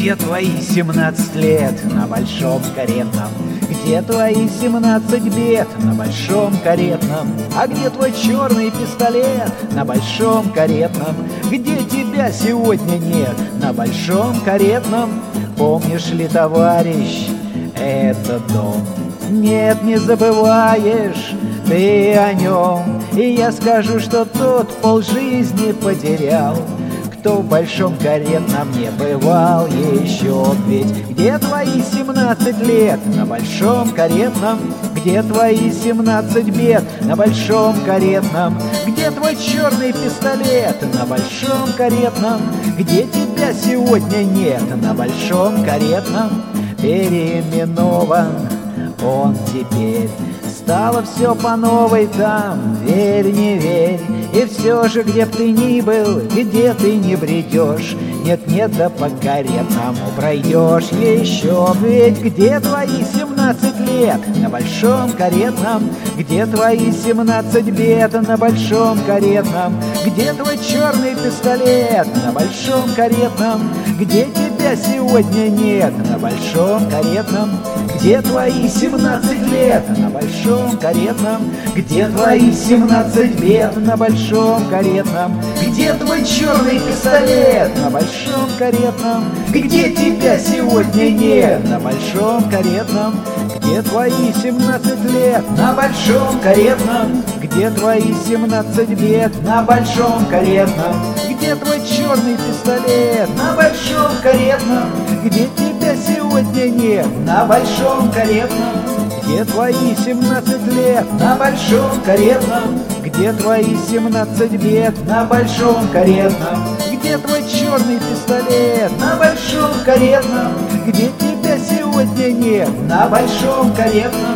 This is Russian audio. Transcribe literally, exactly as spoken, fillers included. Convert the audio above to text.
Где твои семнадцать лет на большом каретном? Где твои семнадцать бед на большом каретном? А где твой черный пистолет на большом каретном? Где тебя сегодня нет на большом каретном? Помнишь ли, товарищ, этот дом? Нет, не забываешь ты о нем. И я скажу, что тот полжизни потерял, кто в большом каретном не бывал еще. Ведь где твои семнадцать лет на большом каретном? Где твои семнадцать бед на большом каретном? Где твой черный пистолет на большом каретном? Где тебя сегодня нет на большом каретном? Переименован он теперь, стало все по новой там, верь, не верь. И все же, где б ты ни был, где ты не бредешь, нет-нет, да по каретному пройдешь еще. Ведь где твои семнадцать лет на большом каретном? Где твои семнадцать бед на большом каретном? Где твой черный пистолет на большом каретном? Где тебя сегодня нет на большом каретном? Где твои семнадцать лет на большом каретном? Где твои семнадцать бед на большом каретном? Где твой черный пистолет на большом каретном? Где тебя сегодня нет на большом каретном? Где твои семнадцать лет на большом каретном? Где твои семнадцать бед на большом каретном? Где твой черный пистолет на большом каретном? Где тебя сегодня нет на большом каретном? Где твои семнадцать лет на большом каретном? Где твои семнадцать бед на большом каретном? Где твой черный пистолет на большом каретном? Где тебя сегодня нет на большом каретном?